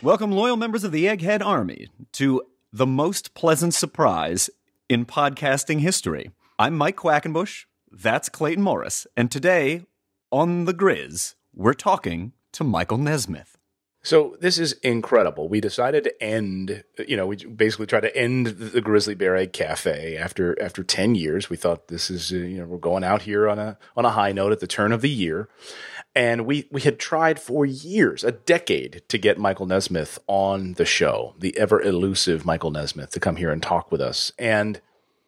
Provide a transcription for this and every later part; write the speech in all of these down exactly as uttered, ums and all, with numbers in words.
Welcome, loyal members of the Egghead Army, to the most pleasant surprise in podcasting history. I'm Mike Quackenbush, that's Clayton Morris, and today on The Grizz, we're talking to Michael Nesmith. So this is incredible. We decided to end, you know, we basically tried to end the Grizzly Bear Egg Cafe after after ten years. We thought this is, uh, you know, we're going out here on a on a high note at the turn of the year. And we, we had tried for years, a decade, to get Michael Nesmith on the show, the ever elusive Michael Nesmith, to come here and talk with us. And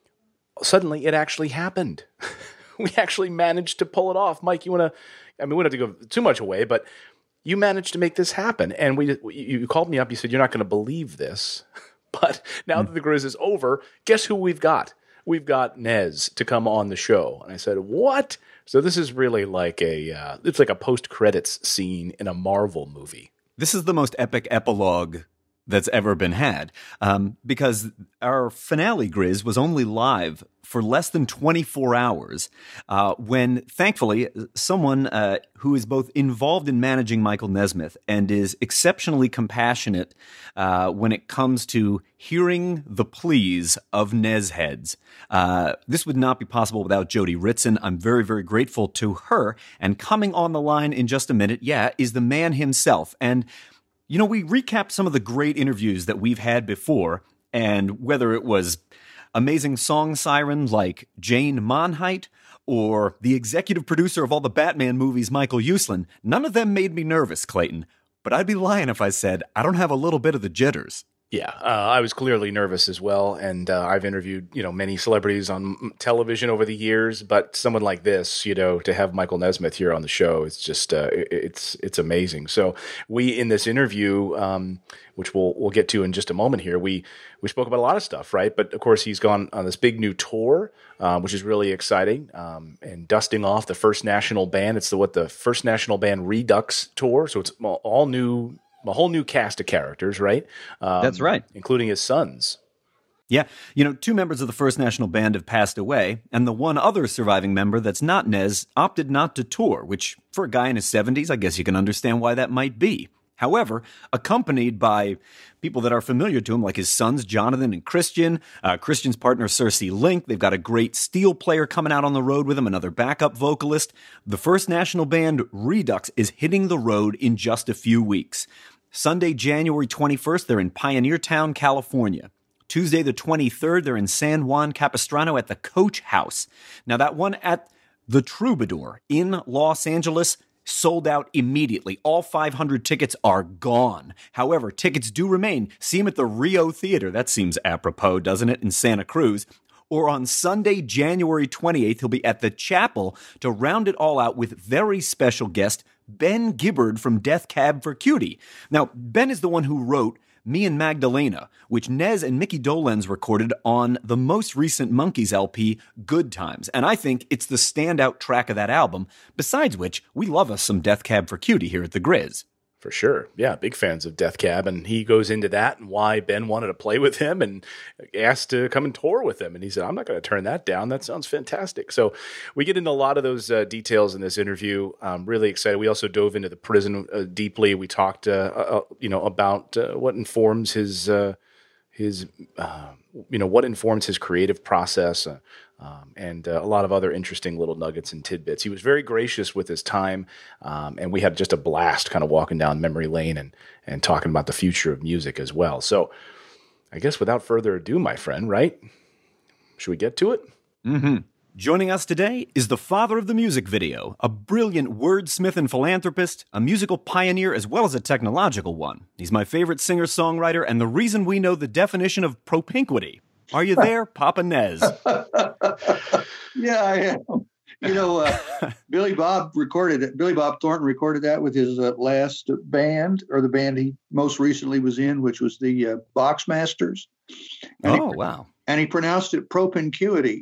suddenly it actually happened. We actually managed to pull it off. Mike, you want to, I mean, we don't have to go too much away, but you managed to make this happen. And we, you called me up. You said, you're not going to believe this. But now mm. that the Grizz is over, guess who we've got? We've got Nez to come on the show. And I said, what? So this is really like a, uh, it's like a post-credits scene in a Marvel movie. This is the most epic epilogue that's ever been had, um, because our finale Grizz was only live for less than twenty-four hours uh, when, thankfully, someone uh, who is both involved in managing Michael Nesmith and is exceptionally compassionate uh, when it comes to hearing the pleas of Nez heads. Uh, this would not be possible without Jody Ritson. I'm very, very grateful to her. And coming on the line in just a minute, yeah, is the man himself. And you know, we recapped some of the great interviews that we've had before, and whether it was amazing song sirens like Jane Monheit or the executive producer of all the Batman movies, Michael Uslan, none of them made me nervous, Clayton. But I'd be lying if I said I don't have a little bit of the jitters. Yeah, uh, I was clearly nervous as well, and uh, I've interviewed, you know, many celebrities on television over the years, but someone like this, you know, to have Michael Nesmith here on the show, it's just, uh, it's it's amazing. So we, in this interview, um, which we'll we'll get to in just a moment here, we we spoke about a lot of stuff, right? But of course, he's gone on this big new tour, uh, which is really exciting, um, and dusting off the First National Band. It's the what the First National Band Redux tour, so it's all new. A whole new cast of characters, right? Um, That's right. Including his sons. Yeah. You know, two members of the First National Band have passed away, and the one other surviving member that's not Nez opted not to tour, which for a guy in his seventies, I guess you can understand why that might be. However, accompanied by people that are familiar to him, like his sons, Jonathan and Christian, uh, Christian's partner, Cersei Link. They've got a great steel player coming out on the road with him, another backup vocalist. The First National Band, Redux, is hitting the road in just a few weeks. Sunday, January twenty-first, they're in Pioneer Town, California. Tuesday, the twenty-third, they're in San Juan Capistrano at the Coach House. Now, that one at the Troubadour in Los Angeles sold out immediately. All five hundred tickets are gone. However, tickets do remain. See him at the Rio Theater. That seems apropos, doesn't it, in Santa Cruz? Or on Sunday, January twenty-eighth, he'll be at the Chapel to round it all out with very special guest Ben Gibbard from Death Cab for Cutie. Now, Ben is the one who wrote Me and Magdalena, which Nez and Mickey Dolenz recorded on the most recent Monkees L P, Good Times. And I think it's the standout track of that album, besides which we love us some Death Cab for Cutie here at the Grizz. For sure. Yeah, big fans of Death Cab, and he goes into that and why Ben wanted to play with him and asked to come and tour with him. And he said, I'm not going to turn that down. That sounds fantastic. So we get into a lot of those uh, details in this interview. I'm really excited. We also dove into the prison uh, deeply. We talked, uh, uh, you know, about uh, what informs his, uh, his, uh, you know, what informs his creative process. Uh, Um, and uh, a lot of other interesting little nuggets and tidbits. He was very gracious with his time, um, and we had just a blast kind of walking down memory lane and, and talking about the future of music as well. So I guess without further ado, my friend, right? Should we get to it? Mm-hmm. Joining us today is the father of the music video, a brilliant wordsmith and philanthropist, a musical pioneer as well as a technological one. He's my favorite singer-songwriter and the reason we know the definition of propinquity. Are you there, Papa Nez? Yeah, I am. You know, uh, Billy Bob recorded it. Billy Bob Thornton recorded that with his uh, last band, or the band he most recently was in, which was the uh, Boxmasters. And oh, he, wow. And he pronounced it propinquity.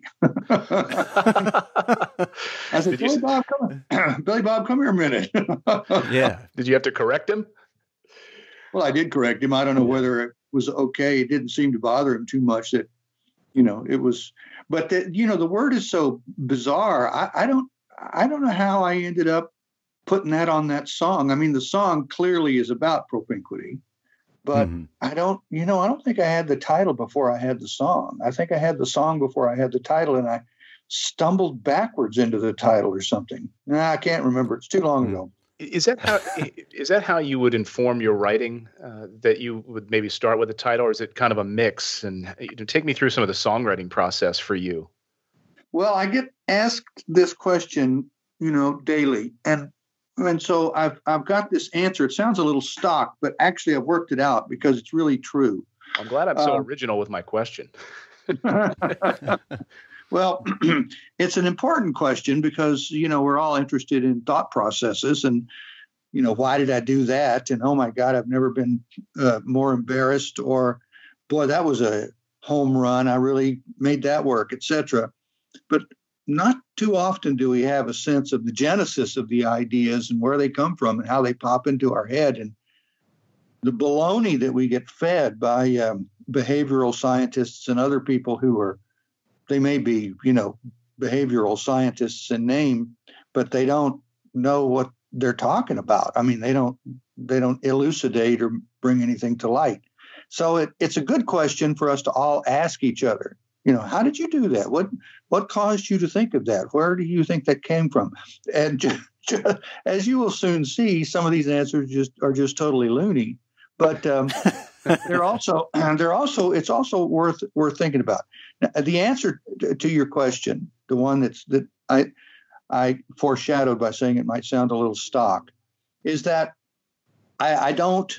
I said, Billy Bob, come Billy Bob, come here a minute. Yeah. Did you have to correct him? Well, I did correct him. I don't know whether it was okay. It didn't seem to bother him too much that, you know, it was, but the, you know, the word is so bizarre. I, I don't, I don't know how I ended up putting that on that song. I mean, the song clearly is about propinquity, But Mm-hmm. I don't, you know, I don't think I had the title before I had the song. I think I had the song before I had the title, and I stumbled backwards into the title or something. Nah, I can't remember. It's too long Mm. ago. Is that how is that how you would inform your writing? Uh, that you would maybe start with a title, or is it kind of a mix? And you know, take me through some of the songwriting process for you. Well, I get asked this question, you know, daily, and and so I've I've got this answer. It sounds a little stock, but actually I've worked it out because it's really true. I'm glad I'm so Uh, original with my question. Well, it's an important question because, you know, we're all interested in thought processes and, you know, why did I do that? And, oh, my God, I've never been uh, more embarrassed, or, boy, that was a home run. I really made that work, et cetera. But not too often do we have a sense of the genesis of the ideas and where they come from and how they pop into our head. And the baloney that we get fed by um, behavioral scientists and other people who are, they may be, you know, behavioral scientists in name, but they don't know what they're talking about. I mean, they don't they don't elucidate or bring anything to light. So it, it's a good question for us to all ask each other. You know, how did you do that? What what caused you to think of that? Where do you think that came from? And just, just, as you will soon see, some of these answers just are just totally loony. But um, they're also they're also it's also worth worth thinking about. Now, the answer to your question, the one that's that I I foreshadowed by saying it might sound a little stock, is that I, I don't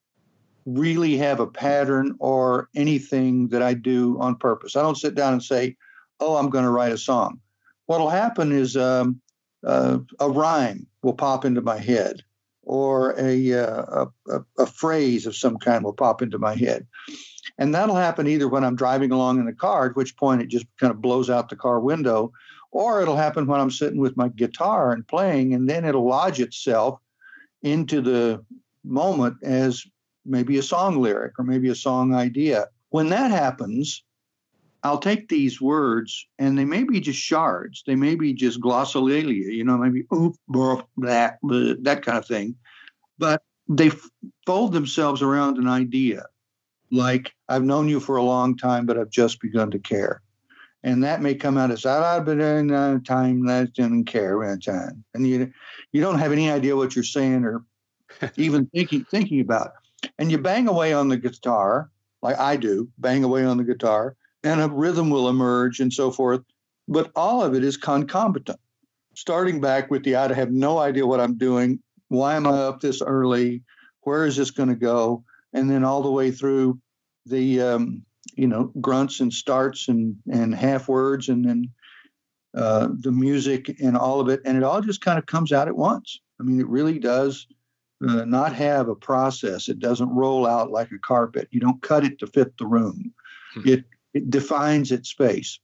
really have a pattern or anything that I do on purpose. I don't sit down and say, "Oh, I'm going to write a song." What'll happen is um, uh, a rhyme will pop into my head, or a, uh, a a phrase of some kind will pop into my head. And that'll happen either when I'm driving along in the car, at which point it just kind of blows out the car window, or it'll happen when I'm sitting with my guitar and playing, and then it'll lodge itself into the moment as maybe a song lyric or maybe a song idea. When that happens, I'll take these words, and they may be just shards. They may be just glossolalia, you know, maybe oop, blah, blah, blah, that kind of thing. But they f- fold themselves around an idea, like, I've known you for a long time, but I've just begun to care. And that may come out as, I've been in uh, time, less than care, uh, time. And you you don't have any idea what you're saying or even thinking thinking about. And you bang away on the guitar, like I do, bang away on the guitar, and a rhythm will emerge and so forth. But all of it is concomitant. Starting back with the, I have no idea what I'm doing. Why am I up this early? Where is this going to go? And then all the way through the, um, you know, grunts and starts and, and half words, and then uh, the music and all of it. And it all just kind of comes out at once. I mean, it really does uh, not have a process. It doesn't roll out like a carpet. You don't cut it to fit the room. Hmm. It It defines its space.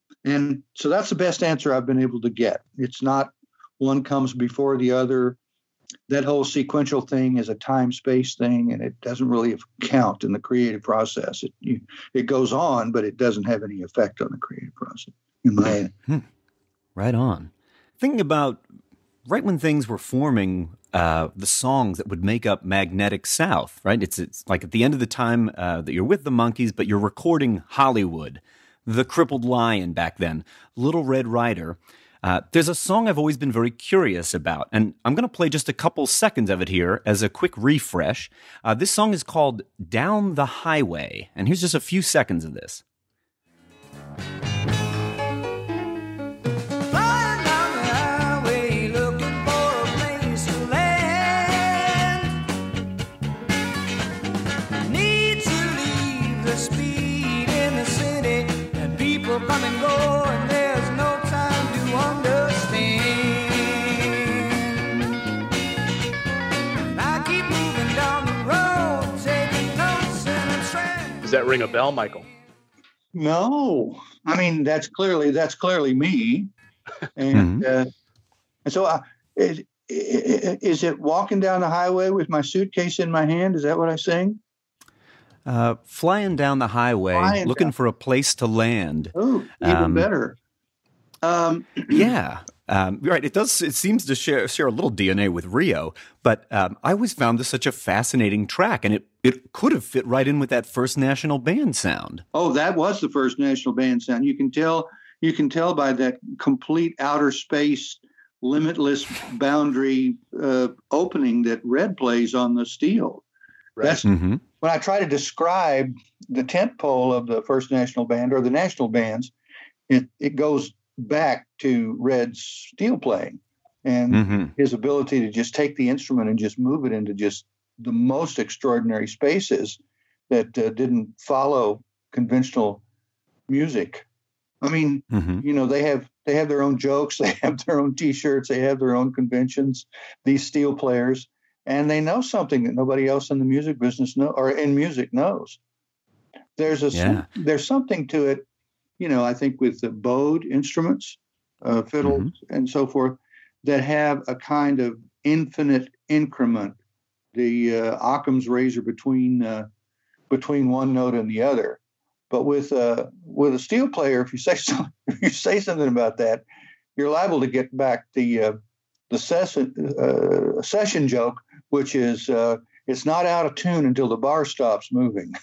And so that's the best answer I've been able to get. It's not one comes before the other. That whole sequential thing is a time-space thing, and it doesn't really count in the creative process. It you, it goes on, but it doesn't have any effect on the creative process. In my hmm. Right on. Thinking about right when things were forming, uh, the songs that would make up Magnetic South, right? It's it's like at the end of the time uh, that you're with the Monkees, but you're recording Hollywood, The Crippled Lion back then, Little Red Rider. Uh, there's a song I've always been very curious about, and I'm going to play just a couple seconds of it here as a quick refresh. Uh, this song is called Down the Highway, and here's just a few seconds of this. Come and go, and there's no time to understand. I keep moving down the road, taking notes and I'm trying. Does that ring a bell, Michael? No, I mean that's clearly that's clearly me, and mm-hmm. uh, and so uh, is, is it walking down the highway with my suitcase in my hand? Is that what I sing? Uh, flying down the highway, flying looking down. for a place to land. Oh, even um, better. Um, yeah. Um, right. It does. It seems to share share a little D N A with Rio, but um, I always found this such a fascinating track, and it, it could have fit right in with that First National Band sound. Oh, that was the First National Band sound. You can tell. You can tell by that complete outer space, limitless boundary uh, opening that Red plays on the steel. Right. That's Mm-hmm. when I try to describe the tent pole of the First National Band or the national bands. It it goes back to Red's steel playing and Mm-hmm. his ability to just take the instrument and just move it into just the most extraordinary spaces that uh, didn't follow conventional music. I mean, Mm-hmm. you know, they have they have their own jokes, they have their own T-shirts, they have their own conventions. These steel players, and they know something that nobody else in the music business know or in music knows. There's a Yeah. there's something to it. You know, I think with the bowed instruments, uh, fiddles, Mm-hmm. and so forth, that have a kind of infinite increment, the uh, Occam's razor between uh, between one note and the other. But with uh, with a steel player, if you say so, if you say something about that, you're liable to get back the uh, the session uh, session joke, which is uh, it's not out of tune until the bar stops moving.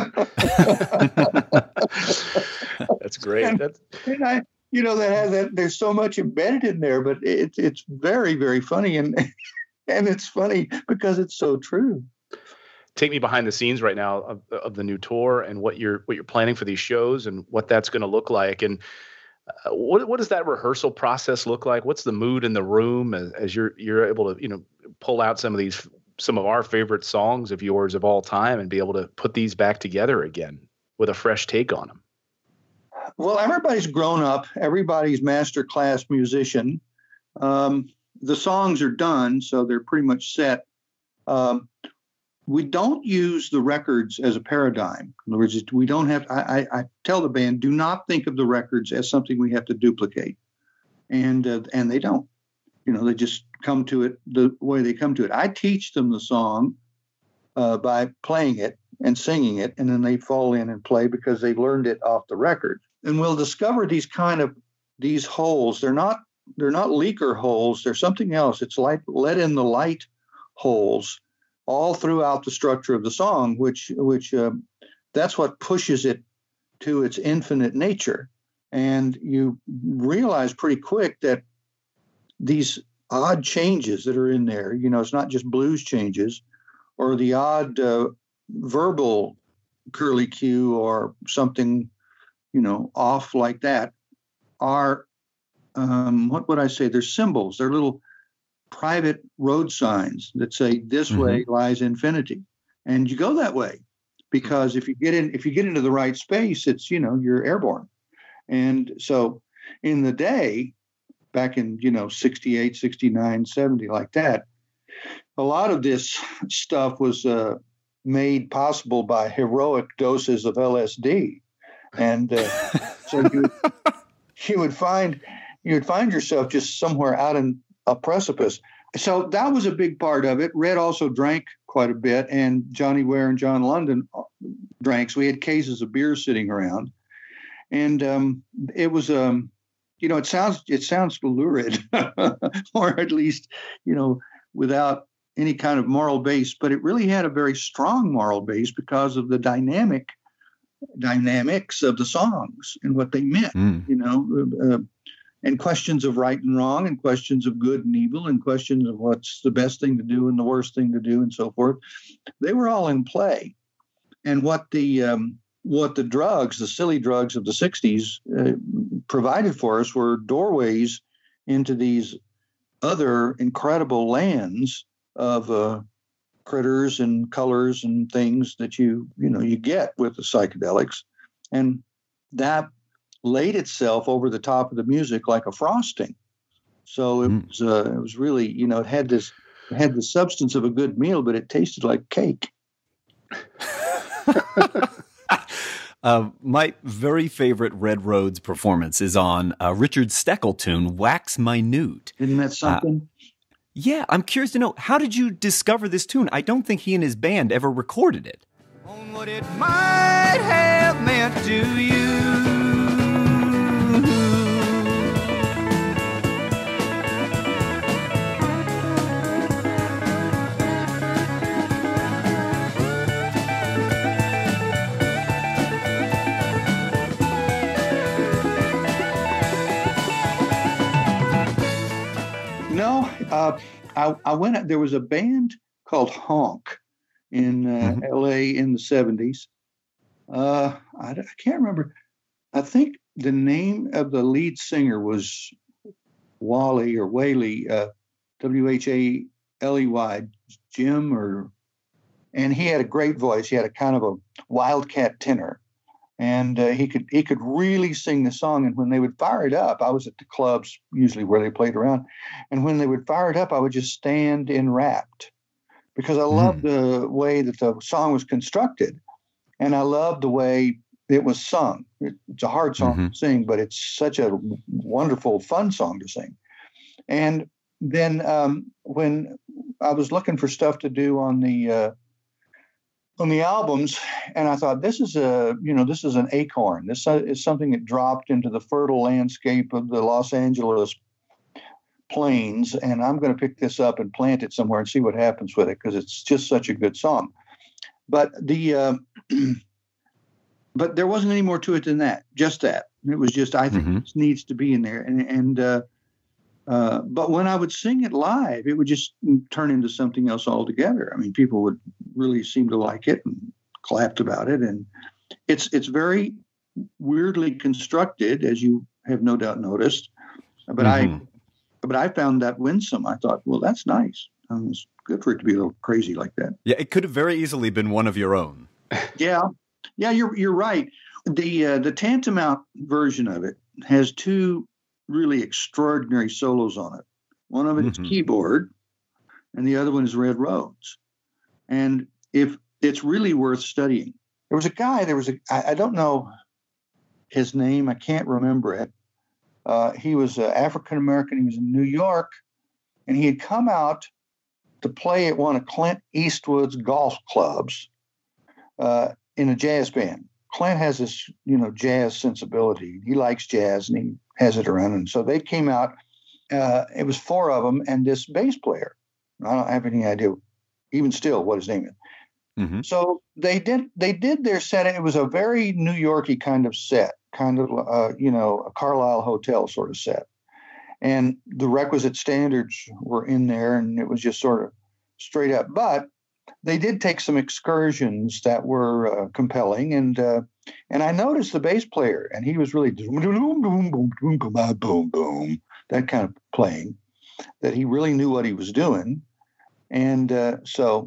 That's great. And- That's And I, you know, that has that. There's so much embedded in there, but it's it's very very funny, and and it's funny because it's so true. take me behind the scenes right now of, of the new tour and what you're what you're planning for these shows and what that's going to look like. And uh, what what does that rehearsal process look like? What's the mood in the room as, as you're you're able to you know pull out some of these some of our favorite songs of yours of all time and be able to put these back together again with a fresh take on them? Well, everybody's grown up. Everybody's master class musician. Um, the songs are done, so they're pretty much set. Um, we don't use the records as a paradigm. In other words, we don't have. I, I, I tell the band, do not think of the records as something we have to duplicate, and uh, and they don't. You know, they just come to it the way they come to it. I teach them the song uh, by playing it and singing it, and then they fall in and play because they learned it off the record. And we'll discover these kind of these holes. They're not they're not leaker holes. They're something else. It's like let in the light holes all throughout the structure of the song, which which uh, that's what pushes it to its infinite nature. And you realize pretty quick that these odd changes that are in there, you know, it's not just blues changes or the odd uh, verbal curly cue or something, you know, off like that are, um, what would I say? They're symbols. They're little private road signs that say this Mm-hmm. way lies infinity. And you go that way because if you get in, if you get into the right space, it's, you know, you're airborne. And so in the day, back in, you know, sixty-eight, sixty-nine, seventy, like that, a lot of this stuff was uh, made possible by heroic doses of L S D. And uh, so you, you would find you would find yourself just somewhere out in a precipice. So that was a big part of it. Red also drank quite a bit, and Johnny Ware and John London drank. So we had cases of beer sitting around, and um, it was um, you know, it sounds it sounds lurid, or at least, you know, without any kind of moral base. But it really had a very strong moral base because of the dynamic dynamics of the songs and what they meant. Mm. You know, uh, and questions of right and wrong, and questions of good and evil, and questions of what's the best thing to do and the worst thing to do, and so forth. They were all in play. And what the um, what the drugs, the silly drugs of the sixties, uh, provided for us were doorways into these other incredible lands of uh, critters and colors and things that you you know you get with the psychedelics, and that laid itself over the top of the music like a frosting. So it Mm. was uh, it was really, you know, it had this it had the substance of a good meal, but it tasted like cake. Uh, my very favorite Red Rhodes performance is on uh, Richard Steckel tune, Wax Minute. Isn't that something? Yeah, I'm curious to know, how did you discover this tune? I don't think he and his band ever recorded it. On what it might have meant to you. uh, I, I went. There was a band called Honk in uh, Mhm. L A in the seventies. Uh, I, I can't remember. I think the name of the lead singer was Wally or Whaley, uh, W H A L E Y, Jim, or and he had a great voice. He had a kind of a wildcat tenor, and uh, he could he could really sing the song. And when they would fire it up, I was at the clubs usually where they played around, and when they would fire it up, I would just stand enrapt because I loved the way that the song was constructed, and I loved the way it was sung. It, it's a hard song Mhm. to sing, but it's such a wonderful, fun song to sing. And then um, when I was looking for stuff to do on the uh, on the albums, and I thought this is a you know this is an acorn. This is something that dropped into the fertile landscape of the Los Angeles plains, and I'm going to pick this up and plant it somewhere and see what happens with it because it's just such a good song. But the uh, but there wasn't any more to it than that. Just that. It was just I think Mhm. this needs to be in there, and and. Uh, Uh, but when I would sing it live, it would just turn into something else altogether. I mean, people would really seem to like it and clapped about it. And it's it's very weirdly constructed, as you have no doubt noticed. But Mhm. I but I found that winsome. I thought, well, that's nice. Um, it's good for it to be a little crazy like that. Yeah, it could have very easily been one of your own. Yeah, yeah, you're you're right. The uh, the tantamount version of it has two really extraordinary solos on it. One of it is Mhm. keyboard, and the other one is Red Rhodes. And if it's really worth studying, there was a guy. There was a I, I don't know his name. I can't remember it. Uh, he was uh, African American. He was in New York, and he had come out to play at one of Clint Eastwood's golf clubs uh, in a jazz band. Clint has this, you know, jazz sensibility. He likes jazz, and he has it around. And so they came out. Uh, it was four of them, and this bass player. I don't have any idea, even still, what his name is. Mhm. So they did. They did their set. It was a very New Yorky kind of set, kind of, uh, you know, a Carlisle Hotel sort of set. And the requisite standards were in there, and it was just sort of straight up. But they did take some excursions that were uh, compelling, and uh, and I noticed the bass player, and he was really boom, boom, boom, boom, boom, boom, boom, that kind of playing, that he really knew what he was doing, and uh, so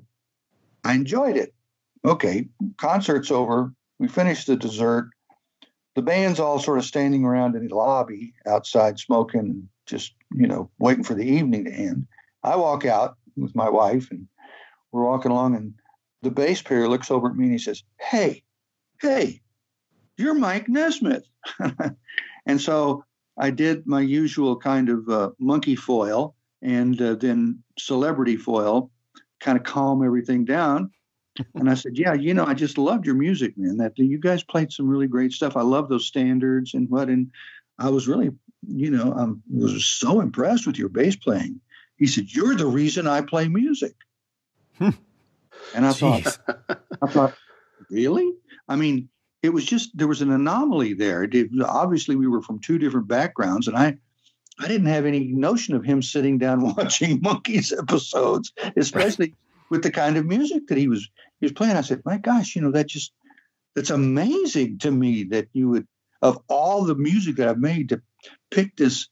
I enjoyed it. Okay, concert's over. We finished the dessert. The band's all sort of standing around in the lobby outside smoking, just, you know, waiting for the evening to end. I walk out with my wife, and we're walking along, and the bass player looks over at me and he says, "Hey, hey, you're Mike Nesmith." And so I did my usual kind of uh, monkey foil and uh, then celebrity foil, kind of calm everything down. And I said, "Yeah, you know, I just loved your music, man. That you guys played some really great stuff. I love those standards and what. And I was really, you know, I was so impressed with your bass playing." He said, "You're the reason I play music." And I Jeez. thought, I thought, really? I mean, it was just, there was an anomaly there. It did, obviously, we were from two different backgrounds, and I, I didn't have any notion of him sitting down watching Monkees episodes, especially with the kind of music that he was he was playing. I said, "My gosh, you know, that just that's amazing to me that you would, of all the music that I've made, to pick this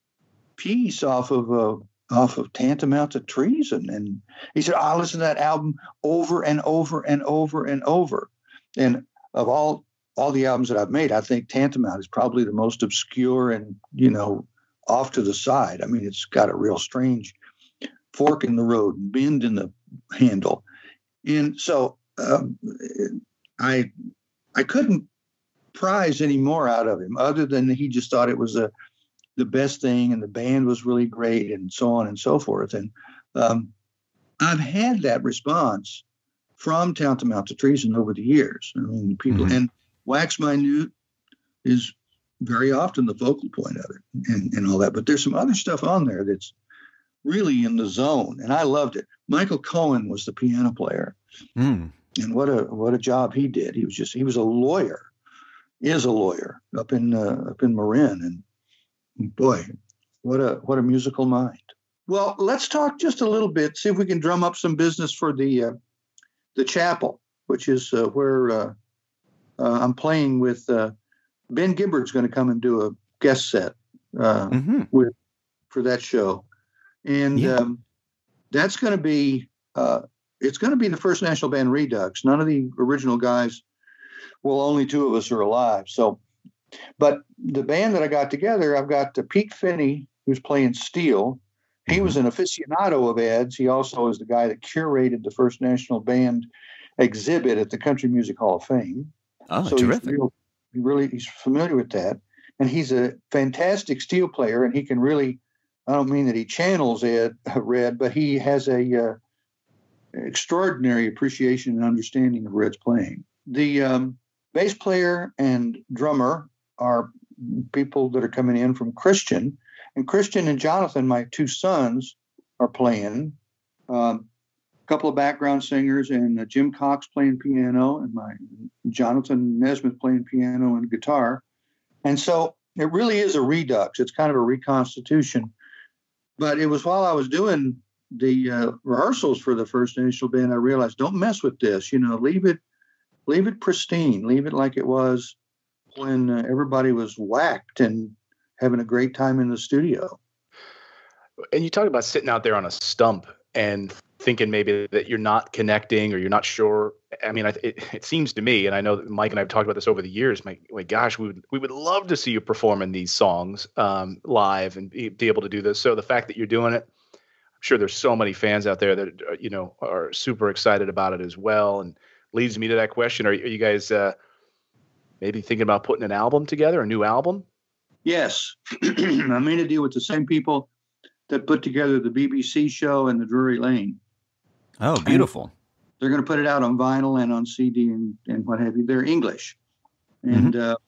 piece off of uh, off of Tantamount to Treason." And he said, "I listened to that album over and over and over and over." And of all all the albums that I've made, I think Tantamount is probably the most obscure and, you know, off to the side. I mean, it's got a real strange fork in the road, bend in the handle. And so um, I I couldn't prize any more out of him other than he just thought it was a the best thing, and the band was really great, and so on and so forth. And um, I've had that response from Tantamount to Treason over the years. I mean, people, Mhm. and Wax Minute is very often the focal point of it, and, and all that. But there's some other stuff on there that's really in the zone, and I loved it. Michael Cohen was the piano player, Mm. and what a what a job he did. He was just he was a lawyer, is a lawyer up in uh, up in Marin, and boy, what a what a musical mind. Well, let's talk just a little bit. See if we can drum up some business for the uh, the chapel, which is uh, where uh, uh, I'm playing with. Uh, Ben Gibbard's going to come and do a guest set uh, mm-hmm. with for that show, and yeah. um, that's going to be uh, it's going to be the first National Band Redux. None of the original guys. Well, only two of us are alive. So, but the band that I got together, I've got uh, Pete Finney, who's playing steel. He was an aficionado of Ed's. He also is the guy that curated the first National Band exhibit at the Country Music Hall of Fame. Oh, so terrific. He's real, he really, he's familiar with that. And he's a fantastic steel player, and he can really, I don't mean that he channels Ed, Red, but he has a uh, extraordinary appreciation and understanding of Red's playing. The um, bass player and drummer are people that are coming in from Christian. And Christian and Jonathan, my two sons, are playing. Um, a couple of background singers, and uh, Jim Cox playing piano, and my Jonathan Nesmith playing piano and guitar. And so it really is a redux. It's kind of a reconstitution. But it was while I was doing the uh, rehearsals for the first National Band, I realized, don't mess with this. You know, leave it, leave it pristine. Leave it like it was when uh, everybody was whacked and having a great time in the studio. And you talk about sitting out there on a stump and thinking maybe that you're not connecting or you're not sure. I mean, it, it seems to me, and I know that Mike and I have talked about this over the years, my, my gosh, we would we would love to see you performing these songs um, live and be, be able to do this. So the fact that you're doing it, I'm sure there's so many fans out there that, you know, are super excited about it as well. And leads me to that question. Are, are you guys uh, maybe thinking about putting an album together, a new album? Yes. I made a deal with the same people that put together the B B C show and the Drury Lane. Oh, beautiful. And they're going to put it out on vinyl and on C D and, and what have you. They're English. And mm-hmm. uh,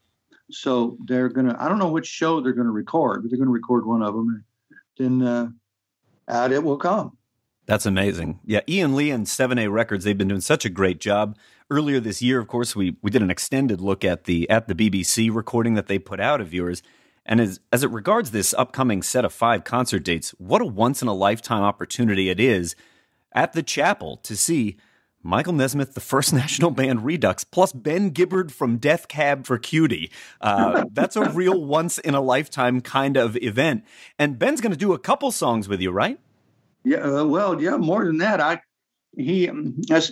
so they're going to, I don't know which show they're going to record, but they're going to record one of them. And then uh, out it will come. That's amazing. Yeah, Ian Lee and seven A Records, they've been doing such a great job. Earlier this year, of course, we, we did an extended look at the at the B B C recording that they put out of yours. And as, as it regards this upcoming set of five concert dates, what a once-in-a-lifetime opportunity it is at the chapel to see Michael Nesmith, the first National Band Redux, plus Ben Gibbard from Death Cab for Cutie. Uh, that's a real once-in-a-lifetime kind of event. And Ben's going to do a couple songs with you, right? Yeah, uh, well, yeah, more than that. I he um, as,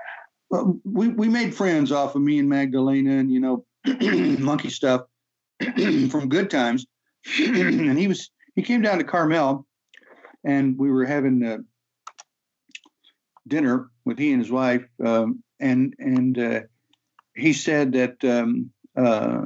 well, we we made friends off of me and Magdalena and, you know, monkey stuff. From Good Times, and he was he came down to Carmel, and we were having uh, dinner with he and his wife, um, and and uh, he said that um, uh,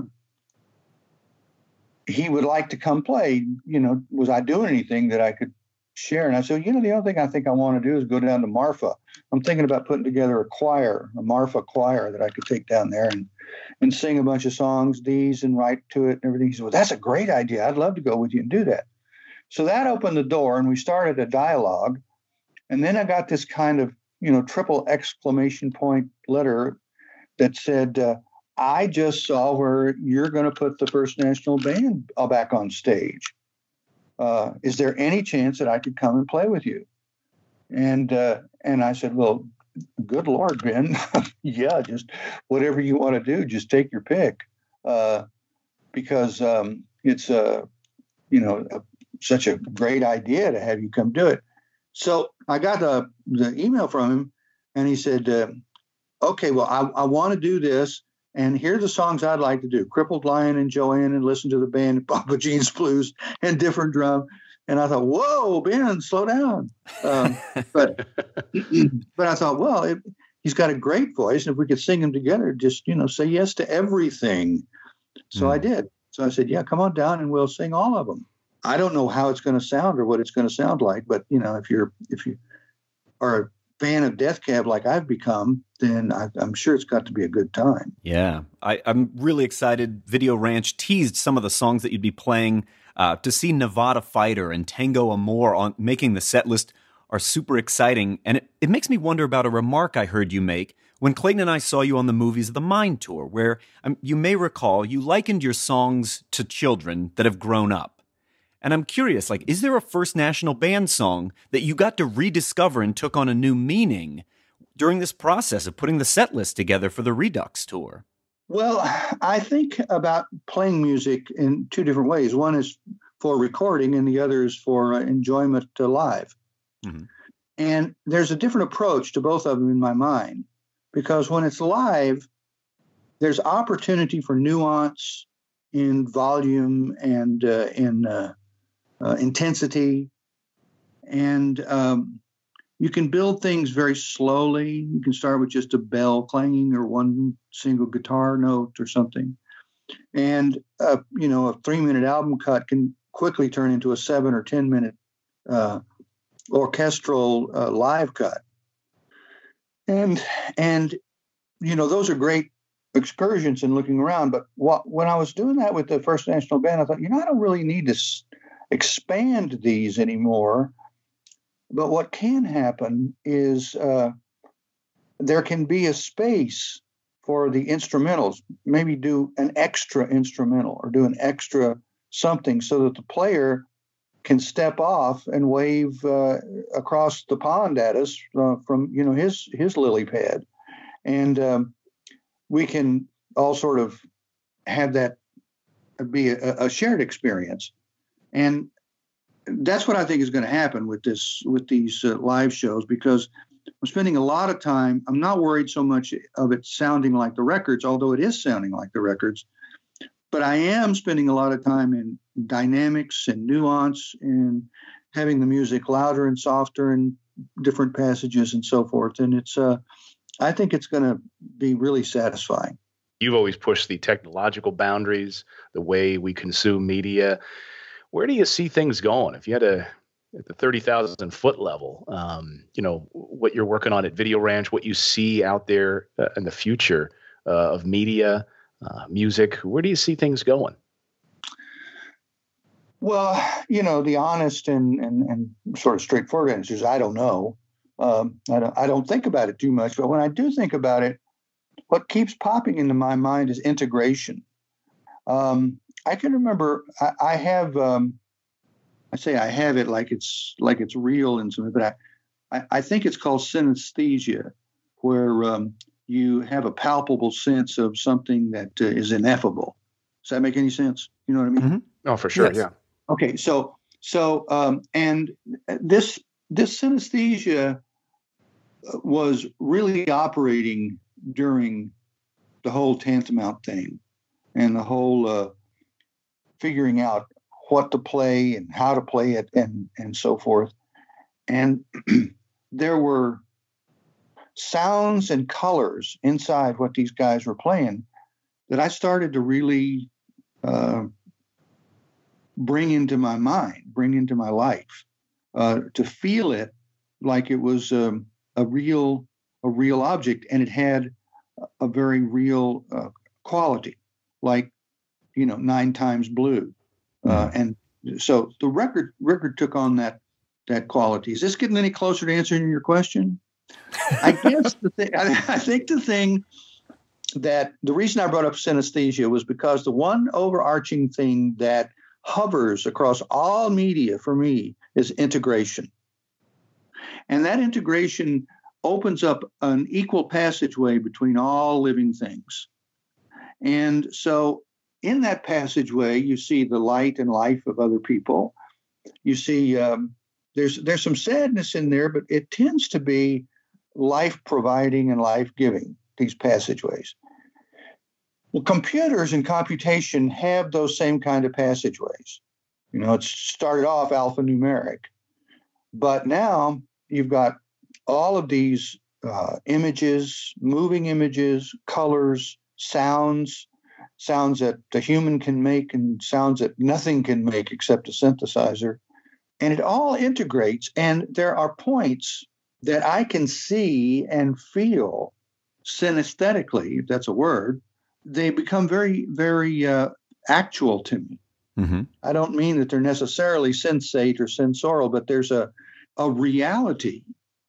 he would like to come play. You know, was I doing anything that I could share? And I said, you know, the only thing I think I want to do is go down to Marfa. I'm thinking about putting together a choir, a Marfa choir that I could take down there and and sing a bunch of songs, these, and write to it and everything. He said, well, that's a great idea. I'd love to go with you and do that. So that opened the door, and we started a dialogue. And then I got this kind of, you know, triple exclamation point letter that said, uh, I just saw where you're going to put the first National Band back on stage. Uh, is there any chance that I could come and play with you? And uh, and I said, well, good Lord, Ben. Yeah, just whatever you want to do, just take your pick. Uh, because um, it's, uh, you know, a, such a great idea to have you come do it. So I got the, the email from him, and he said, uh, okay, well, I, I want to do this. And here are the songs I'd like to do: Crippled Lion and Joanne, and Listen to the Band, Papa Jean's Blues, and Different Drum. And I thought, whoa, Ben, slow down. Um, but but I thought, well, it, he's got a great voice. And if we could sing them together, just, you know, say yes to everything. So mm. I did. So I said, yeah, come on down and we'll sing all of them. I don't know how it's going to sound or what it's going to sound like. But, you know, if you're if you are a fan of Death Cab like I've become, then I, I'm sure it's got to be a good time. Yeah, I, I'm really excited. Video Ranch teased some of the songs that you'd be playing. Uh, to see Nevada Fighter and Tango Amor on making the set list are super exciting. And it, it makes me wonder about a remark I heard you make when Clayton and I saw you on the Movies of the Mind tour, where um, you may recall you likened your songs to children that have grown up. And I'm curious, like, is there a First National Band song that you got to rediscover and took on a new meaning during this process of putting the set list together for the Redux tour? Well, I think about playing music in two different ways. One is for recording and the other is for uh, enjoyment uh, live. Mm-hmm. And there's a different approach to both of them in my mind, because when it's live, there's opportunity for nuance in volume and uh, in uh, uh, intensity. And um, you can build things very slowly. You can start with just a bell clanging or one single guitar note or something. And, uh, you know, a three-minute album cut can quickly turn into a seven or ten-minute uh, orchestral uh, live cut. And, and you know, those are great excursions and looking around. But what, when I was doing that with the First National Band, I thought, you know, I don't really need to s- expand these anymore. But what can happen is uh, there can be a space for the instrumentals, maybe do an extra instrumental or do an extra something so that the player can step off and wave uh, across the pond at us uh, from, you know, his his lily pad. And um, we can all sort of have that be a, a shared experience. And that's what I think is going to happen with this, with these uh, live shows, because I'm spending a lot of time. I'm not worried so much of it sounding like the records, although it is sounding like the records, but I am spending a lot of time in dynamics and nuance and having the music louder and softer in different passages and so forth. And it's, uh, I think it's going to be really satisfying. You've always pushed the technological boundaries, the way we consume media. Where do you see things going? If you had a, at the thirty thousand foot level, um, you know, what you're working on at Video Ranch, what you see out there uh, in the future uh, of media, uh, music, where do you see things going? Well, you know, the honest and, and, and sort of straightforward answer is I don't know. Um, I don't, I don't think about it too much, but when I do think about it, what keeps popping into my mind is integration. Um, I can remember I, I have, um, I say I have it like it's like it's real in some, but I, I, I think it's called synesthesia, where um, you have a palpable sense of something that uh, is ineffable. Does that make any sense? You know what I mean? Mm-hmm. Oh, for sure. Yes. Yeah. Okay. So, so, um, and this, this synesthesia was really operating during the whole Tantamount thing and the whole, uh, figuring out what to play and how to play it and, and so forth. And there were sounds and colors inside what these guys were playing that I started to really uh, bring into my mind, bring into my life, uh, to feel it like it was um, a real, a real object, and it had a very real uh, quality, like, you know, Nine Times Blue. Uh, and so the record record took on that that quality. Is this getting any closer to answering your question? I guess the thing, I, I think the thing that the reason I brought up synesthesia was because the one overarching thing that hovers across all media for me is integration. And that integration opens up an equal passageway between all living things. And so in that passageway, you see the light and life of other people. You see um, there's there's some sadness in there, but it tends to be life providing and life giving, these passageways. Well, computers and computation have those same kind of passageways. You know, it started off alphanumeric, but now you've got all of these uh, images, moving images, colors, sounds, sounds that the human can make and sounds that nothing can make except a synthesizer. And it all integrates. And there are points that I can see and feel synesthetically, if that's a word. They become very, very uh, actual to me. Mm-hmm. I don't mean that they're necessarily sensate or sensorial, but there's a, a reality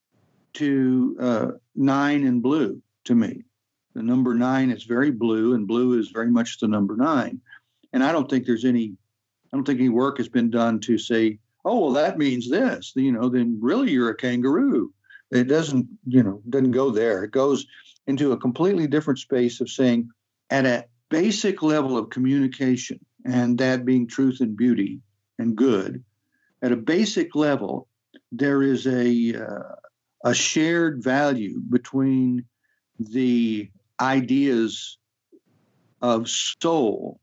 to uh, nine and blue to me. The number nine is very blue, and blue is very much the number nine. And I don't think there's any I don't think any work has been done to say, oh, well, that means this, you know, then really you're a kangaroo. It doesn't, you know, doesn't go there. It goes into a completely different space of saying at a basic level of communication, and that being truth and beauty and good, at a basic level, there is a uh, a shared value between the ideas of soul,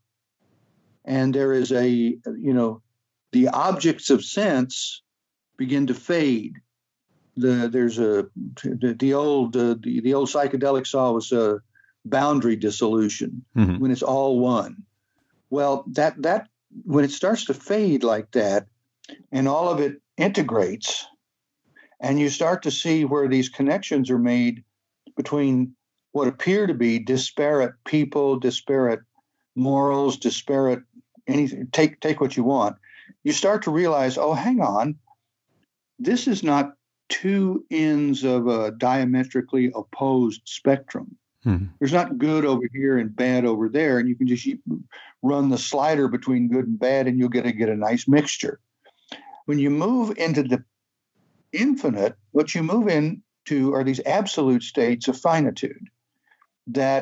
and there is a, you know, the objects of sense begin to fade. The there's a the, the old uh, the the old psychedelic saw was a boundary dissolution, mm-hmm. when it's all one. Well, that that when it starts to fade like that, and all of it integrates, and you start to see where these connections are made between what appear to be disparate people, disparate morals, disparate anything. Take take what you want. You start to realize, oh, hang on, this is not two ends of a diametrically opposed spectrum. Hmm. There's not good over here and bad over there, and you can just run the slider between good and bad, and you'll get a, get a nice mixture. When you move into the infinite, what you move into are these absolute states of finitude that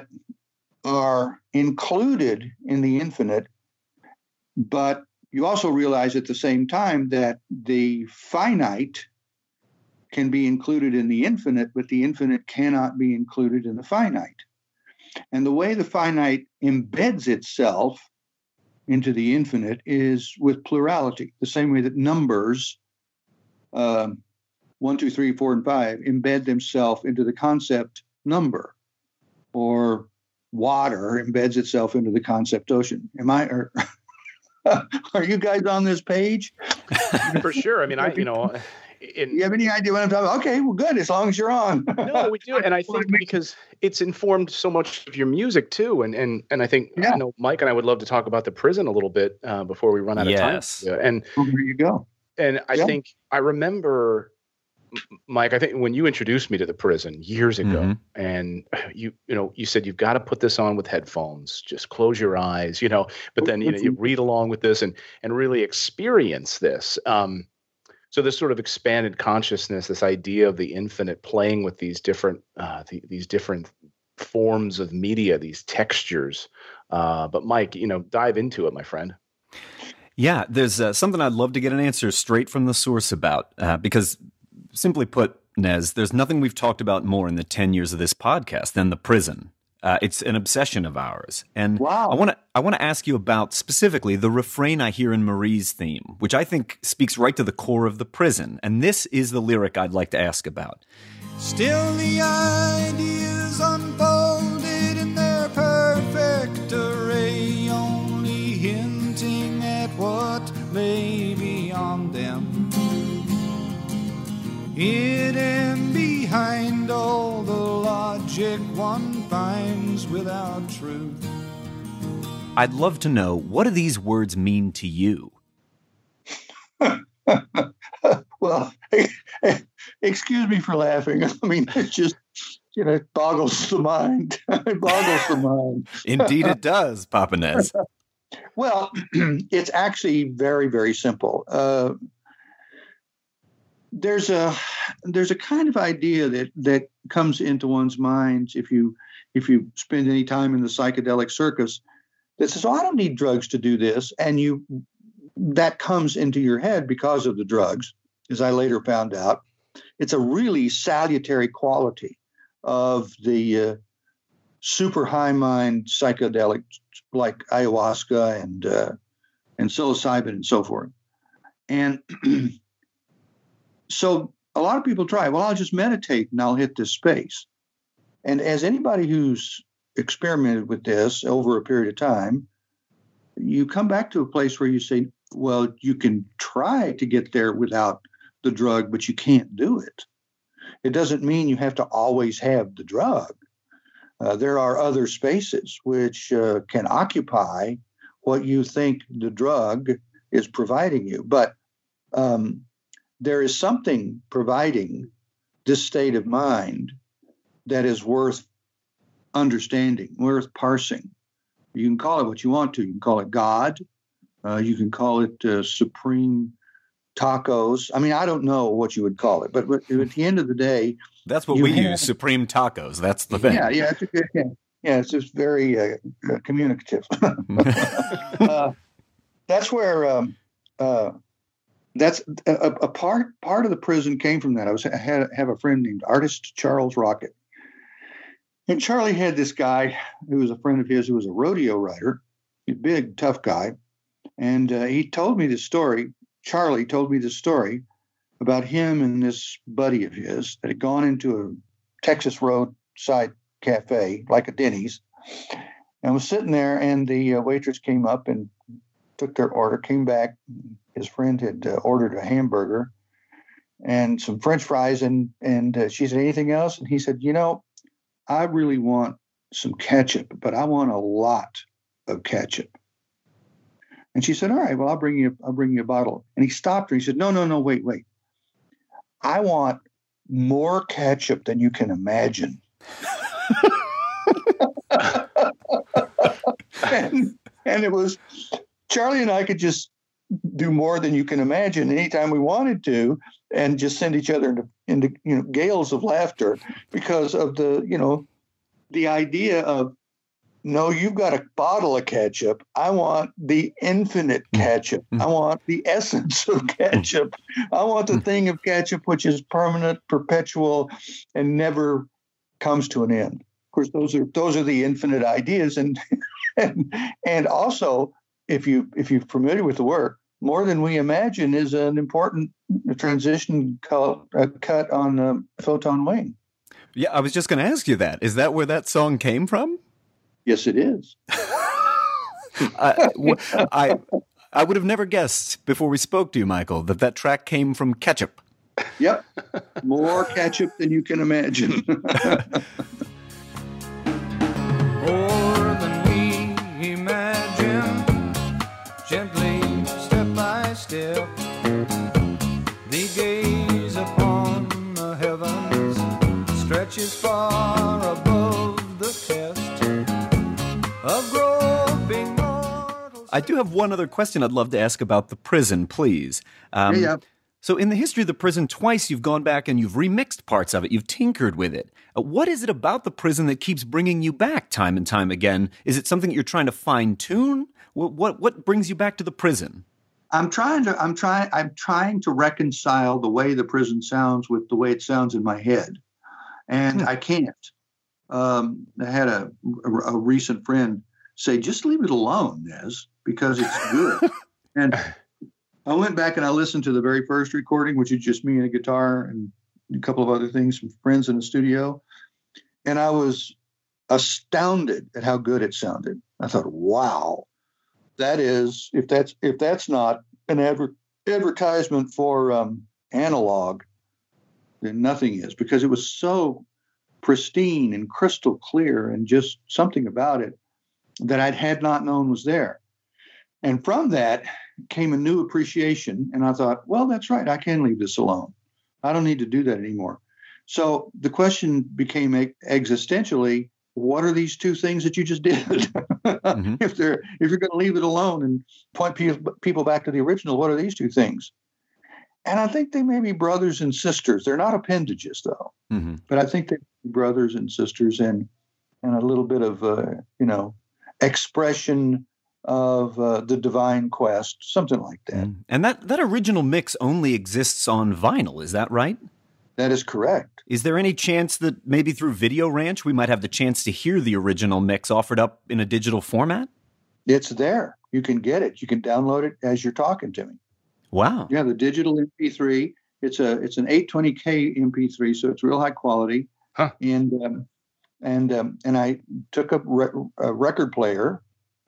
are included in the infinite, but you also realize at the same time that the finite can be included in the infinite, but the infinite cannot be included in the finite. And the way the finite embeds itself into the infinite is with plurality, the same way that numbers, um, one, two, three, four, and five, embed themselves into the concept number, or water embeds itself into the concept ocean. Am I, or are you guys on this page? For sure. I mean, I, you know, in, you have any idea what I'm talking about? Okay, well, good. As long as you're on. No, we do. And I think because it's informed so much of your music too. And, and, and I think, yeah. you know, Mike and I would love to talk about the prison a little bit uh, before we run out yes. of time. And well, there you go. And I yeah. think I remember, Mike, I think when you introduced me to the prison years ago, mm-hmm. and you, you know, you said, you've got to put this on with headphones, just close your eyes, you know, but then, you know, you read along with this and, and really experience this. Um, so this sort of expanded consciousness, this idea of the infinite playing with these different, uh, the, these different forms of media, these textures. Uh, but Mike, you know, dive into it, my friend. Yeah, there's uh, something I'd love to get an answer straight from the source about, uh, because simply put, Nez, there's nothing we've talked about more in the ten years of this podcast than the prison. Uh, it's an obsession of ours. And wow. I want to I want to ask you about specifically the refrain I hear in Marie's theme, which I think speaks right to the core of the prison. And this is the lyric I'd like to ask about. Still the ideas unfolded in their perfect array, only hinting at what lay beyond them. Hidden behind all the logic one finds without truth. I'd love to know, what do these words mean to you? Well, excuse me for laughing. I mean, it just, you know, it boggles the mind. It boggles the mind. Indeed it does, Papa Nez. Well, it's actually very, very simple. Uh, There's a there's a kind of idea that that comes into one's mind if you if you spend any time in the psychedelic circus that says, "Oh, I don't need drugs to do this," and you that comes into your head because of the drugs. As I later found out, it's a really salutary quality of the uh, super high mind psychedelic like ayahuasca and uh, and psilocybin and so forth, and so a lot of people try, well, I'll just meditate and I'll hit this space. And as anybody who's experimented with this over a period of time, you come back to a place where you say, well, you can try to get there without the drug, but you can't do it. It doesn't mean you have to always have the drug. Uh, there are other spaces which uh, can occupy what you think the drug is providing you. But um, there is something providing this state of mind that is worth understanding, worth parsing. You can call it what you want to. You can call it God. Uh, you can call it uh, Supreme Tacos. I mean, I don't know what you would call it, but, but at the end of the day, that's what we have, use. Supreme Tacos. That's the thing. Yeah, yeah, it's, a, yeah, yeah, it's just very uh, uh, communicative. uh, that's where um, uh, that's a, a part. Part of the prison came from that. I was I had have a friend named Artist Charles Rocket, and Charlie had this guy who was a friend of his who was a rodeo rider, a big tough guy, and uh, he told me this story. Charlie told me this story about him and this buddy of his that had gone into a Texas roadside cafe, like a Denny's, and was sitting there, and the uh, waitress came up and took their order, came back. His friend had uh, ordered a hamburger and some French fries, and, and uh, she said, anything else? And he said, you know, I really want some ketchup, but I want a lot of ketchup. And she said, all right, well, I'll bring you, I'll bring you a bottle. And he stopped her. He said, no, no, no, wait, wait. I want more ketchup than you can imagine. and, and it was, Charlie and I could just do more than you can imagine anytime we wanted to, and just send each other into, into you know, gales of laughter because of the, you know, the idea of, no, you've got a bottle of ketchup. I want the infinite ketchup. I want the essence of ketchup. I want the thing of ketchup which is permanent, perpetual, and never comes to an end. Of course, those are those are the infinite ideas, and and and also, if you if you're familiar with the work, More Than We Imagine is an important transition cut, uh, cut on uh, Photon Wing. Yeah, I was just going to ask you that. Is that where that song came from? Yes, it is. I, I, I would have never guessed before we spoke to you, Michael, that that track came from Ketchup. Yep. More ketchup than you can imagine. More than we imagine, gently, step by step, the gaze upon the heavens stretches far above the test. I do have one other question I'd love to ask about the prison, please. Um, yeah, yeah. So in the history of the prison, twice you've gone back and you've remixed parts of it. You've tinkered with it. Uh, what is it about the prison that keeps bringing you back time and time again? Is it something that you're trying to fine-tune? What, what, what brings you back to the prison? I'm trying to I'm trying I'm trying to reconcile the way the prison sounds with the way it sounds in my head, and hmm. I can't. Um, I had a, a, a recent friend say, just leave it alone, Nez, because it's good. And I went back and I listened to the very first recording, which is just me and a guitar and a couple of other things from friends in the studio. And I was astounded at how good it sounded. I thought, wow, that is, if that's, if that's not an adver- advertisement for um, analog, then nothing is, because it was so pristine and crystal clear, and just something about it that I had not known was there. And from that came a new appreciation. And I thought, well, that's right. I can leave this alone. I don't need to do that anymore. So the question became existentially, what are these two things that you just did? Mm-hmm. if they're, if you're going to leave it alone and point people, people back to the original, what are these two things? And I think they may be brothers and sisters. They're not appendages, though. Mm-hmm. But I think they're brothers and sisters, and and a little bit of, uh, you know, expression of uh, the divine quest, something like that. Mm. And that, that original mix only exists on vinyl, is that right? That is correct. Is there any chance that maybe through Video Ranch we might have the chance to hear the original mix offered up in a digital format? It's there. You can get it. You can download it as you're talking to me. Wow. Yeah, the digital M P three. It's a it's an eight twenty K M P three, so it's real high quality. Huh. And um, and um, and I took a, re- a record player,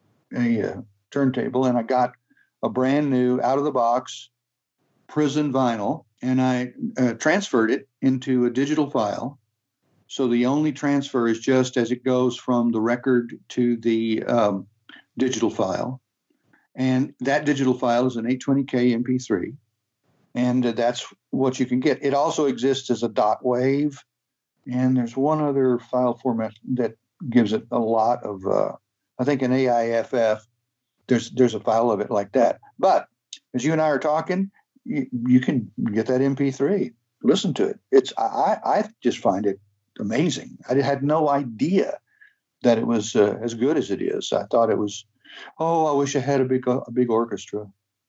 a uh, turntable, and I got a brand new out of the box prison vinyl, and I uh, transferred it into a digital file. So the only transfer is just as it goes from the record to the um, digital file. And that digital file is an eight twenty K M P three. And uh, that's what you can get. It also exists as a dot wave. And there's one other file format that gives it a lot of, uh, I think, an A I F F. there's there's a file of it like that. But as you and I are talking, you, you can get that M P three, listen to it. It's I I just find it amazing. I had no idea that it was uh, as good as it is. I thought it was, oh, I wish I had a big a big orchestra.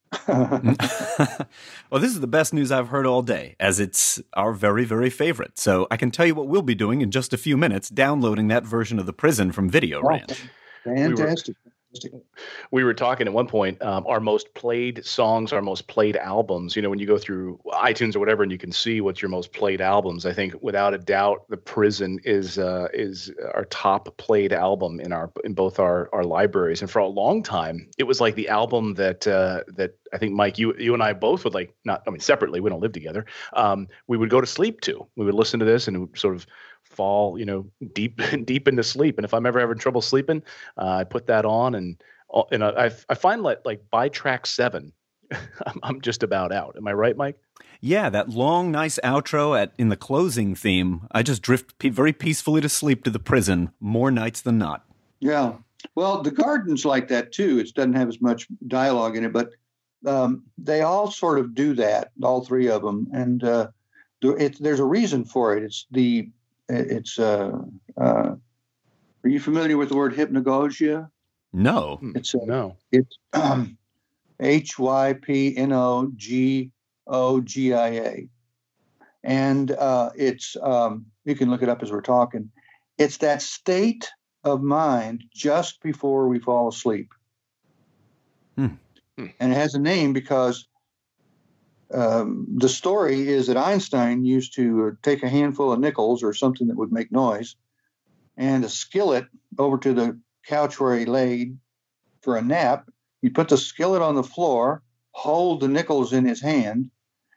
Well, this is the best news I've heard all day, as it's our very, very favorite. So I can tell you what we'll be doing in just a few minutes, downloading that version of The Prison from Video Ranch. Fantastic. We were talking at one point, um, our most played songs, our most played albums. You know, when you go through iTunes or whatever, and you can see what's your most played albums. I think, without a doubt, The Prison is uh, is our top played album in our in both our, our libraries. And for a long time, it was like the album that uh, that I think, Mike, you you and I both would like. Not, I mean, separately, we don't live together. Um, we would go to sleep to. We would listen to this and it would sort of fall, you know, deep deep into sleep. And if I'm ever having trouble sleeping, uh, I put that on, and and I I find like like by track seven, I'm, I'm just about out. Am I right, Mike? Yeah, that long, nice outro at in the closing theme. I just drift pe- very peacefully to sleep to The Prison more nights than not. Yeah. Well, The Garden's like that too. It doesn't have as much dialogue in it, but um, they all sort of do that, all three of them, and uh, it, there's a reason for it. It's the It's, uh, uh, are you familiar with the word hypnagogia? No. It's, uh, No. It's um, H Y P N O G O G I A. And uh, it's, um, you can look it up as we're talking. It's that state of mind just before we fall asleep. Hmm. And it has a name because Um, the story is that Einstein used to uh, take a handful of nickels or something that would make noise and a skillet over to the couch where he laid for a nap. He'd put the skillet on the floor, hold the nickels in his hand,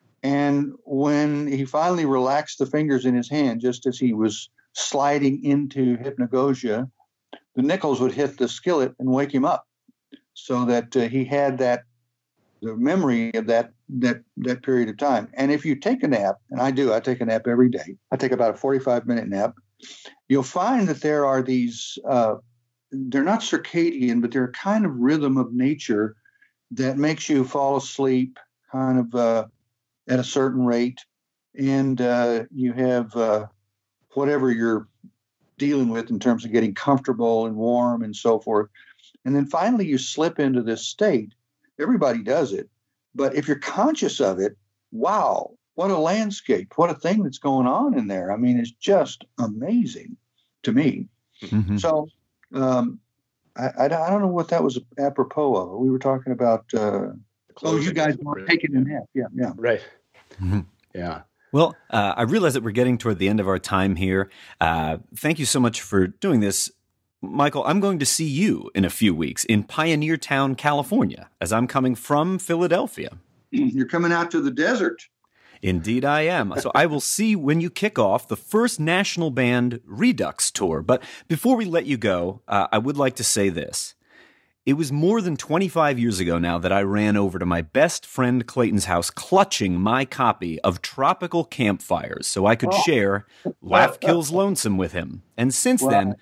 and when he finally relaxed the fingers in his hand, just as he was sliding into hypnagogia, the nickels would hit the skillet and wake him up, so that uh, he had that the memory of that that that period of time. And if you take a nap, and I do, I take a nap every day. I take about a forty-five minute nap. You'll find that there are these, uh, they're not circadian, but they're a kind of rhythm of nature that makes you fall asleep kind of uh, at a certain rate. And uh, you have uh, whatever you're dealing with in terms of getting comfortable and warm and so forth. And then finally you slip into this state. Everybody does it. But if you're conscious of it, wow, what a landscape, what a thing that's going on in there. I mean, it's just amazing to me. Mm-hmm. So um, I, I, I don't know what that was apropos of. We were talking about, uh, oh, you guys want taking a nap. Yeah, yeah. Right. Mm-hmm. Yeah. Well, uh, I realize that we're getting toward the end of our time here. Uh, thank you so much for doing this. Michael, I'm going to see you in a few weeks in Pioneer Town, California, as I'm coming from Philadelphia. You're coming out to the desert. Indeed I am. So I will see when you kick off the first national band Redux tour. But before we let you go, uh, I would like to say this. It was more than twenty-five years ago now that I ran over to my best friend Clayton's house clutching my copy of Tropical Campfires so I could oh. share Laugh Kills Lonesome with him. And since wow. then,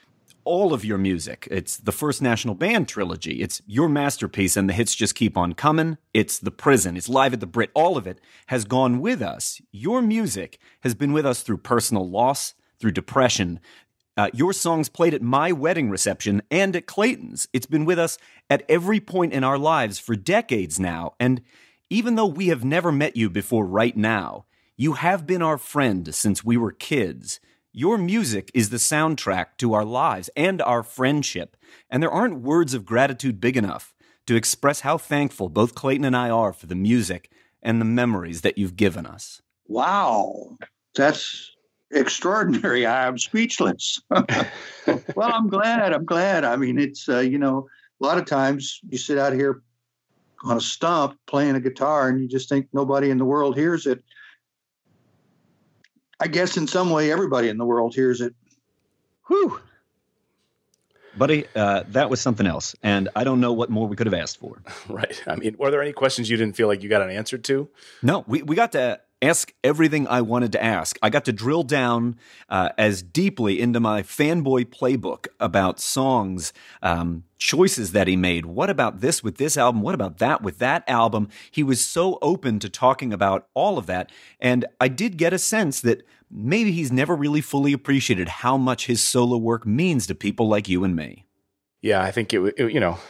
all of your music. It's the First National Band trilogy. It's your masterpiece, and the hits just keep on coming. It's The Prison. It's Live at the Brit. All of it has gone with us. Your music has been with us through personal loss, through depression. Uh, your songs played at my wedding reception and at Clayton's. It's been with us at every point in our lives for decades now. And even though we have never met you before right now, you have been our friend since we were kids. Your music is the soundtrack to our lives and our friendship, and there aren't words of gratitude big enough to express how thankful both Clayton and I are for the music and the memories that you've given us. Wow, that's extraordinary. I'm speechless. Well, I'm glad. I'm glad. I mean, it's, uh, you know, a lot of times you sit out here on a stump playing a guitar and you just think nobody in the world hears it. I guess in some way, everybody in the world hears it. Whew. Buddy, uh, that was something else. And I don't know what more we could have asked for. Right. I mean, were there any questions you didn't feel like you got an answer to? No, we, we got to ask everything I wanted to ask. I got to drill down uh, as deeply into my fanboy playbook about songs, um, choices that he made. What about this with this album? What about that with that album? He was so open to talking about all of that. And I did get a sense that maybe he's never really fully appreciated how much his solo work means to people like you and me. Yeah, I think it, it you know,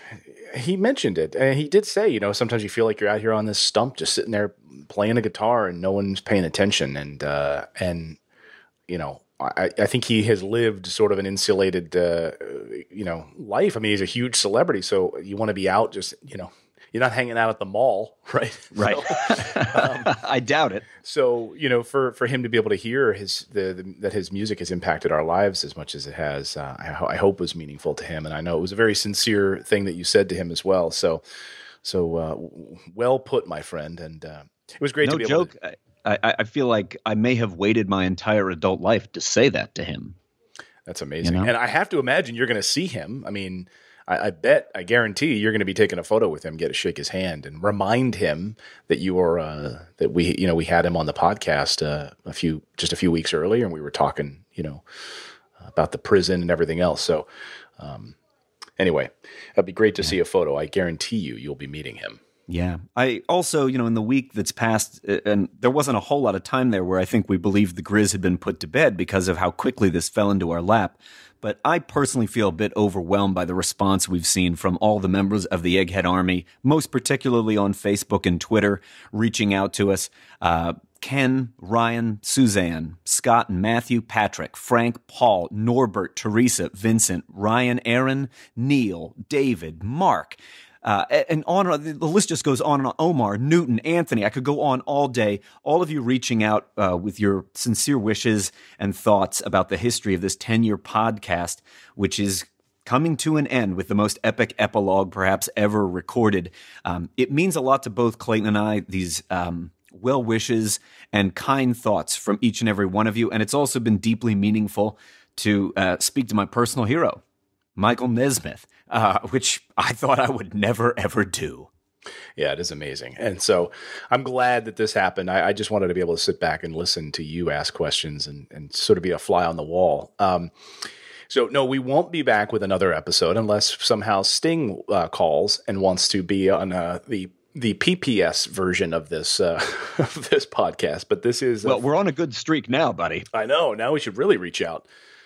he mentioned it. And he did say, you know, sometimes you feel like you're out here on this stump just sitting there playing a guitar and no one's paying attention. And, uh, and you know, I, I think he has lived sort of an insulated, uh, you know, life. I mean, he's a huge celebrity, so you want to be out just, you know, you're not hanging out at the mall, right? Right. So, um, I doubt it. So, you know, for, for him to be able to hear his the, the that his music has impacted our lives as much as it has, uh, I, I hope was meaningful to him. And I know it was a very sincere thing that you said to him as well. So, so uh, well put, my friend. And uh, it was great no to be joke. able to. I, I feel like I may have waited my entire adult life to say that to him. That's amazing. You know? And I have to imagine you're going to see him. I mean, I, I bet, I guarantee you're going to be taking a photo with him, get to shake his hand and remind him that you were, uh, that we, you know, we had him on the podcast uh, a few, just a few weeks earlier, and we were talking, you know, about the prison and everything else. So um, anyway, it'd be great to yeah. see a photo. I guarantee you, you'll be meeting him. Yeah. I also, you know, in the week that's passed, and there wasn't a whole lot of time there where I think we believed the Grizz had been put to bed because of how quickly this fell into our lap. But I personally feel a bit overwhelmed by the response we've seen from all the members of the Egghead Army, most particularly on Facebook and Twitter, reaching out to us. Uh, Ken, Ryan, Suzanne, Scott and Matthew, Patrick, Frank, Paul, Norbert, Teresa, Vincent, Ryan, Aaron, Neil, David, Mark. Uh, and on, the list just goes on and on. Omar, Newton, Anthony. I could go on all day. All of you reaching out uh, with your sincere wishes and thoughts about the history of this ten-year podcast, which is coming to an end with the most epic epilogue perhaps ever recorded. Um, it means a lot to both Clayton and I, these um, well wishes and kind thoughts from each and every one of you. And it's also been deeply meaningful to uh, speak to my personal hero, Michael Nesmith. Uh, which I thought I would never, ever do. Yeah, it is amazing. And so I'm glad that this happened. I, I just wanted to be able to sit back and listen to you ask questions and, and sort of be a fly on the wall. Um, so, no, we won't be back with another episode unless somehow Sting uh, calls and wants to be on uh, the the P P S version of this uh, of this podcast. But this is... Well, we're on a good streak now, buddy. I know. Now we should really reach out.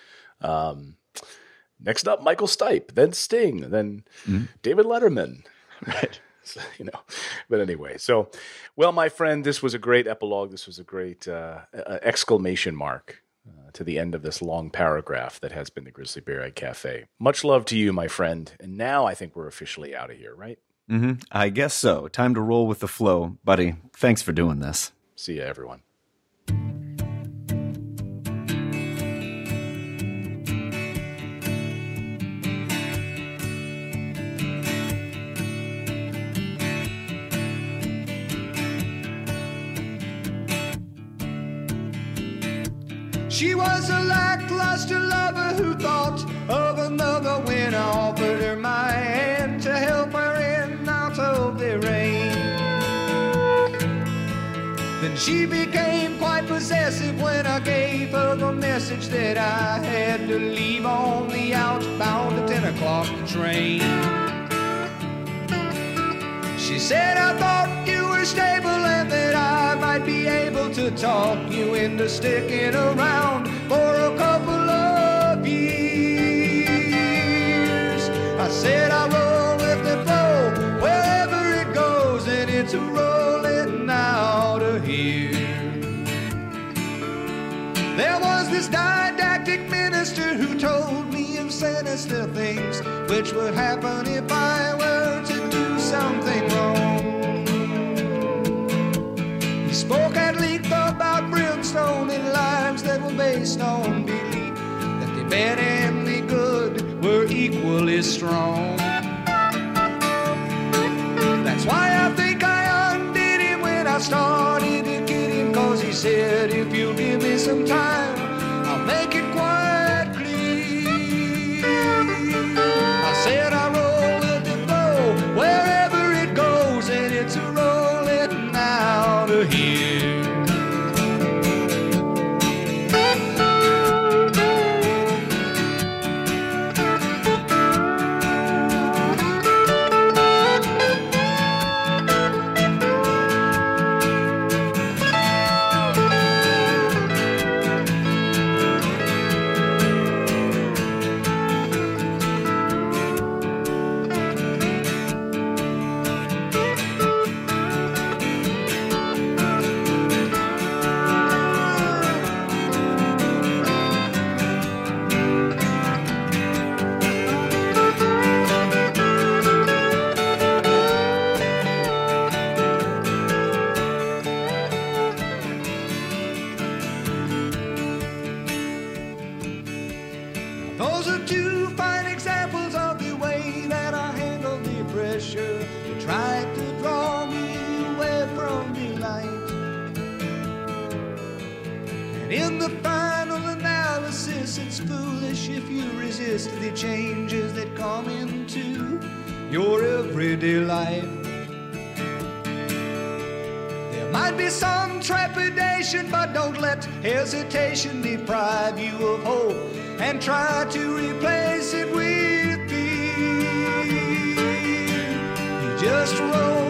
Um Next up, Michael Stipe, then Sting, then mm-hmm. David Letterman. Right. So, you know, but anyway, so, well, my friend, this was a great epilogue. This was a great uh, uh, exclamation mark uh, to the end of this long paragraph that has been the Grizzly Bear Egg Cafe. Much love to you, my friend. And now I think we're officially out of here, right? Mm-hmm. I guess so. Time to roll with the flow. Buddy, thanks for doing this. See ya, everyone. She was a lackluster lover who thought of another when I offered her my hand to help her in out of the rain. Then she became quite possessive when I gave her the message that I had to leave on the outbound at ten o'clock train. She said, I thought you were stable and that I might be able to talk you into sticking around for a couple of years. I said, I roll with the flow wherever it goes, and it's rolling out of here. There was this didactic minister who told me of sinister things which would happen if I were to do something wrong. He spoke at length about brimstone and lives that were based on belief that the bad and the good were equally strong. That's why I think I undid him when I started to get him, cause he said, if you'll give me some time, I'll make it quite clear. I said I roll with the flow wherever it goes, and it's rolling out of here. Those are two fine examples of the way that I handle the pressure. You tried to draw me away from the light. And in the final analysis, it's foolish if you resist the changes that come into your everyday life. There might be some trepidation, but don't let hesitation deprive you of hope, and try to replace it with peace. You just roll